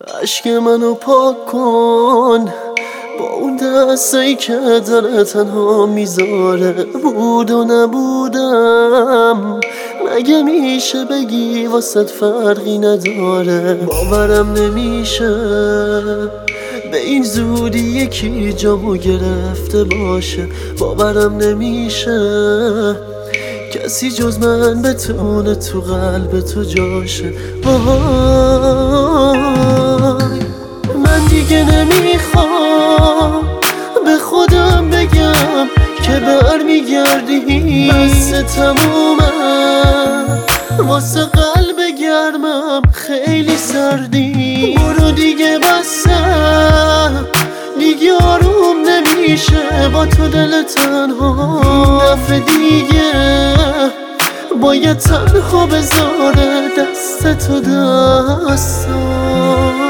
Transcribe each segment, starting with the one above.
عشق منو پاک کن با اون دستایی که دل تنها میذاره. بود و نبودم مگه میشه بگی واسط فرقی نداره. باورم نمیشه به این زودی یکی جامو گرفته باشه. باورم نمیشه کسی جز من بتونه تو قلب تو جاشه. من دیگه نمیخوام به خودم بگم که برمیگردی. بس تمومه واسه قلب گرمم خیلی سردی. برو دیگه بسه دیگه آروم نمیشه با تو دل تنها. دفعه دیگه باید تنها بذاره دست تو دستم.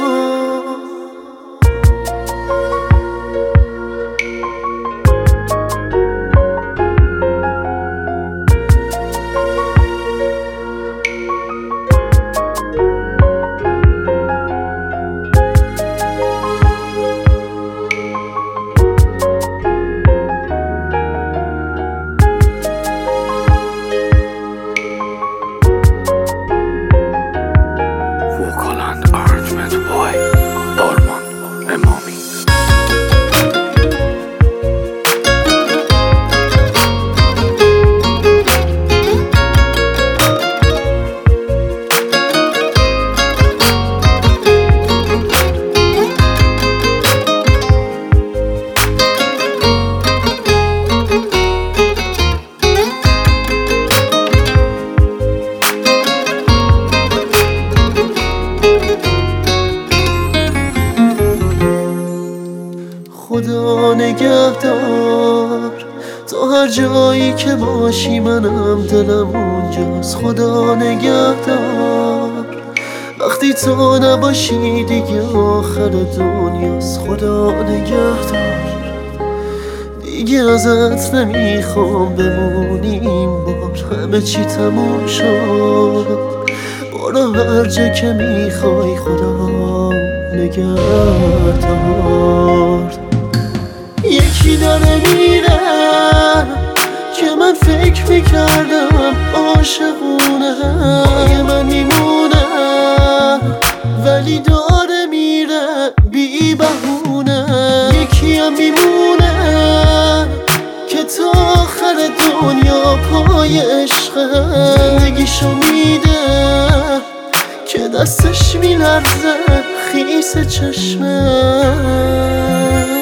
خدا نگهدار تا هر جایی که باشی منم دلم اونجاست. خدا نگهدار وقتی تو نباشی دیگه آخر دنیاست. خدا نگهدار دیگه ازت نمیخوام بمونی این بار. همه چی تموم شد برو هر جا که میخوای. خدا نگهدار. یکی داره میره که من فکر میکردم عاشقونه. پای من میمونه ولی داره میره بی بهونه. یکی هم میمونه که تا آخر دنیا پای عشقه. زندگیشو میده که دستش میلرزه خیس چشمه.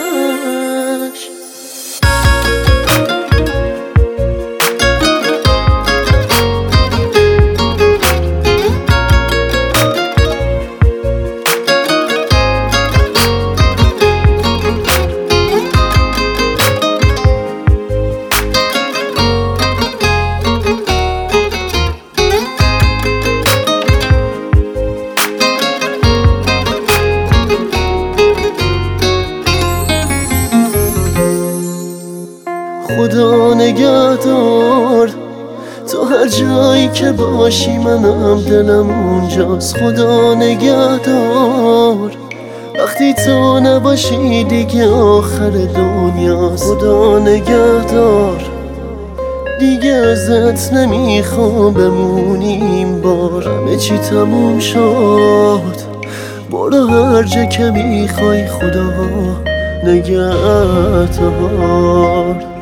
خدا نگهدار تو هر جایی که باشی منم دلم اونجاست. خدا نگهدار وقتی تو نباشی دیگه آخر دنیاست. خدا نگهدار دیگه ازت نمیخوام بمونی این بار. همه چی تموم شد برو هر جا که میخوای. خدا نگهدار.